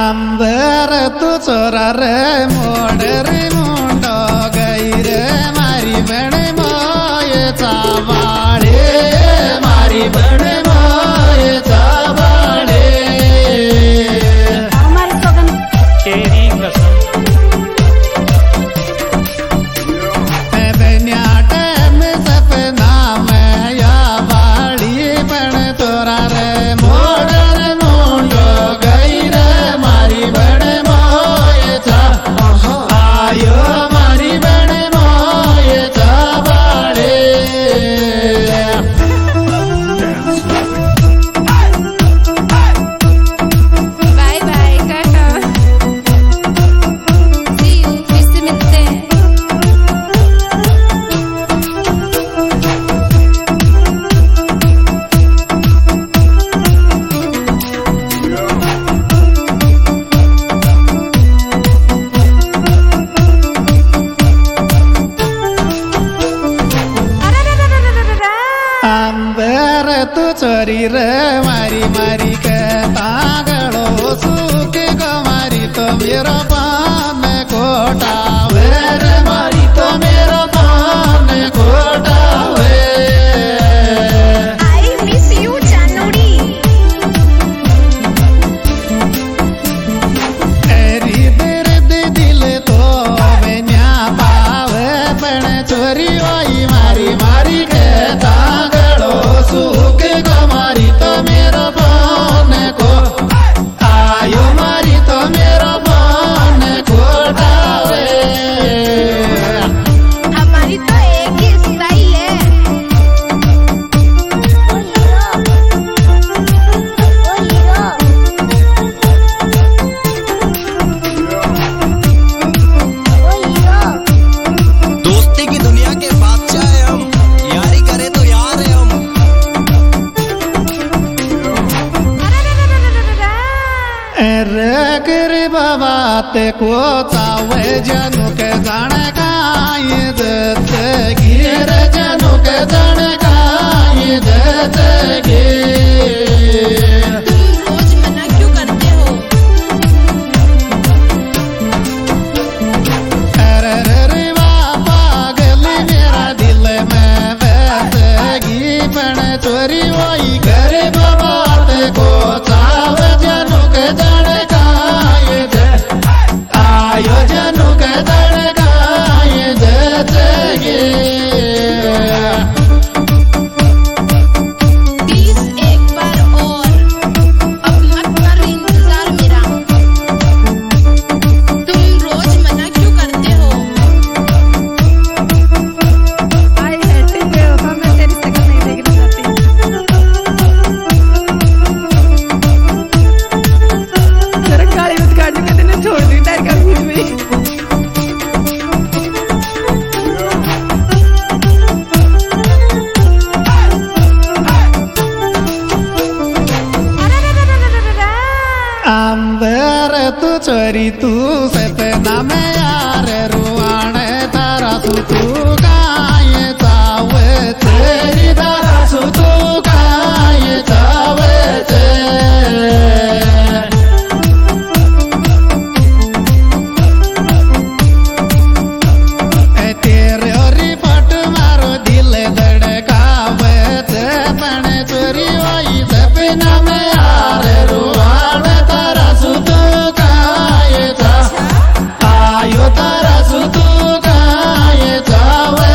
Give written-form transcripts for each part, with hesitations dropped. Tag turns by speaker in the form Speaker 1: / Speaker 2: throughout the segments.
Speaker 1: अंदर तू चोरा रे मोड़ रे मुंडो गई रे मारी बण मोये चावाड़े मारी बण मोये चावाड़े
Speaker 2: हमारी सगन
Speaker 3: तेरी कसम
Speaker 1: तू चोरी रे मारी मारी के तागड़ो सूख को मारी तो मेरो पान कोटा वे रे मारी तो मेरो पान कोटा वे
Speaker 2: आई मिस यू जानोड़ी
Speaker 1: तेरी दर्द दिल तो बेन्या पावे पण चोरी होई मारी मारी के तागड़ो सूख को मारी तो मेरो पान को आयो मारी तो मेरो पान कोटावे
Speaker 2: हमारी तो एक ही स्टाइल है
Speaker 4: दोस्ती की दुनिया के बादशाह है हम, यारी करे तो यार है हम।
Speaker 1: रे बाबा ते को चावे जनू के जाने काई दत गिर जनू के जाने काई दत गिर
Speaker 2: रोज मना क्यों करते हो
Speaker 1: अरे रे बाबा गली मेरा दिल में बैठेगी पण चोरी वही करे बाबा ते को चावे जनू के जाने काई दत आयो जनू के जाने काई दत गिर
Speaker 2: प्लीज एक बार और अब मत करो इंतजार मेरा तुम रोज मना क्यों करते हो आई हेट इट बेवफा मैं तेरी शक्ल नहीं देखना चाहती जरा गाड़ी मत काटने का तेने छोड़ दी टायर का बीच में
Speaker 1: अंदर तू चोरी तू सपना में यार रुआने तारा तू काय चावे तेरी तारा तू काय चावे तेरे ओरी पट मारो दिल धड़कावे पण चोरी वही सपना में यार रुआने तारा सुत काय चा आयो तारा सुत काय चावे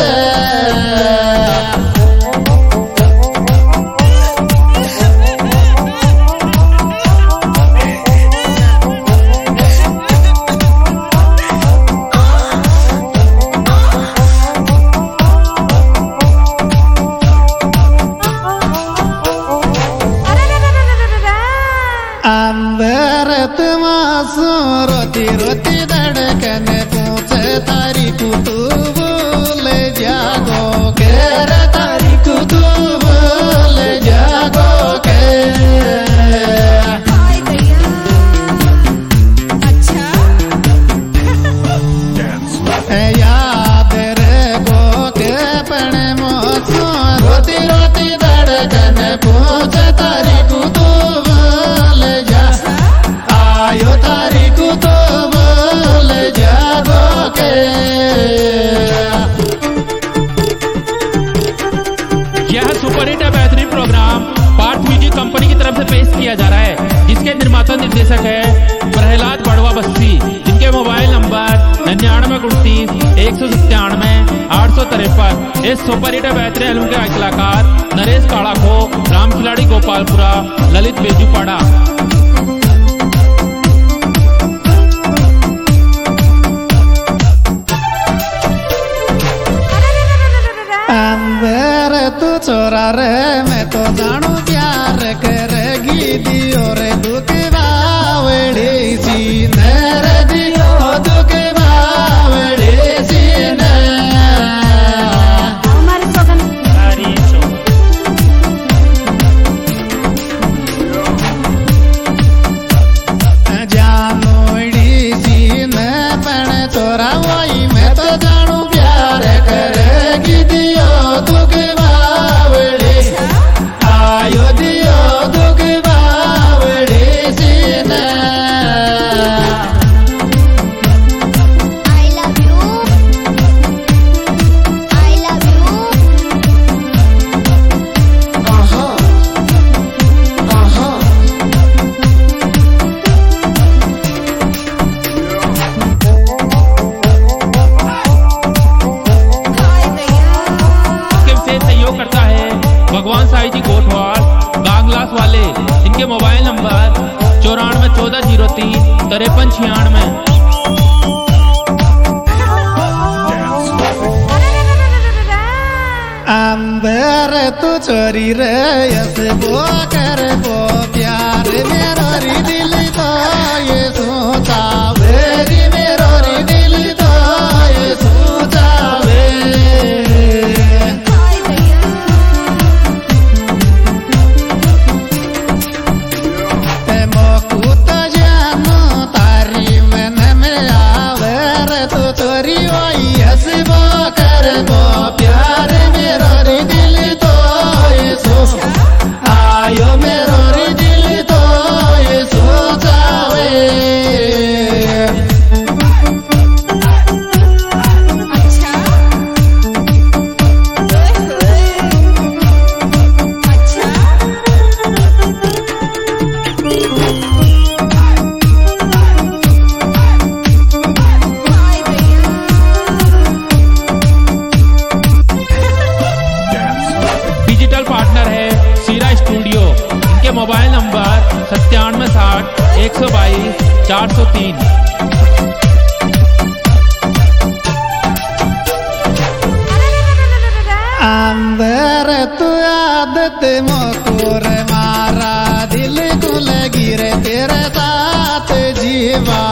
Speaker 1: अंदर तुमासु रोती रोती धड़कन पूछे तारी कुतू बोल जागो के रे तारी कुतू बोल जागो के
Speaker 2: हाय भैया अच्छा
Speaker 1: याद रे गो के पण मोसु रोती रोती धड़कन पूछे तारी कुतू बोल जा आयो
Speaker 3: 53। इस सुपरहिट बेहतरीन फिल्म के कलाकार नरेश काड़ाखो, राम खिलाड़ी गोपालपुरा, ललित बेजूपाड़ा।
Speaker 1: अंदर तू छोरा रे मैं तो जानू प्यार करेगी दियो रे दुख बावड़ी सी नर दियो दुख बावड़ी सी न
Speaker 2: हमारे सोगन
Speaker 1: जानोड़ी सी न पण छोरा वही मैं तो जानू प्यार करेगी दियो दुख बावड़ी आयो दियो दुख बावड़ी सी न
Speaker 2: I love you. I love you. हाय भैया
Speaker 3: से सहयोग करता है भगवान साई जी गोठवाल बांग्लास वाले, इनके मोबाइल नंबर 941403 5396।
Speaker 1: अंदर तू चोरी रे यस बो कर बो प्यार मेरो री दिल तो ये सोचा वेरी मेरो री दिल तो ये सोचा वे
Speaker 2: हाय भैया
Speaker 1: मोकूत जानो तारी मन में आवे रे तू चोरी वही यस बो कर बो प्यार मेरो री दिल तो ये सोचा आयो मेरो री दिल तो ये सोचा वे
Speaker 2: अच्छा अच्छा हाय भैया
Speaker 3: डिजिटल पार्टनर है सीरा स्टूडियो, इनके मोबाइल नंबर 9760 122 403।
Speaker 1: अंदर तू आदत मोकोर मारा दिल को लगी रे तेरे साथ जीवा